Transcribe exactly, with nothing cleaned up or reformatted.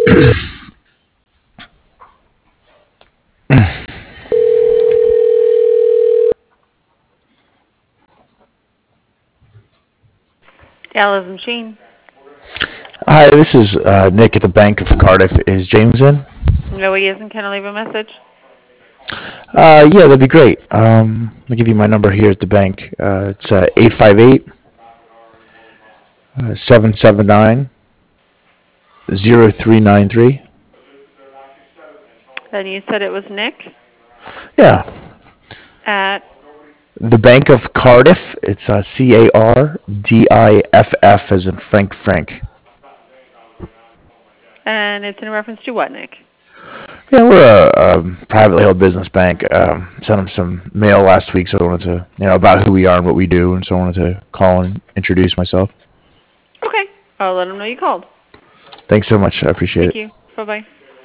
Dallas Machine. Hi, this is uh, Nick at the Bank of Cardiff. Is James in? No, he isn't. Can I leave a message? Uh, yeah, that'd be great. Um, I'll give you my number here at the bank. Uh, it's uh, eight five eight, seven seven nine, zero three nine three. And you said it was Nick Yeah, at, the Bank of Cardiff. It's uh, C A R D I F F as in Frank Frank. and it's in reference to what, Nick? Yeah, we're a, um privately held business bank. Um, sent them some mail last week, so I wanted to, you know, about who we are and what we do, and so I wanted to call and introduce myself. Okay. I'll let him know you called. Thanks so much. I appreciate Thank it. you. Bye-bye.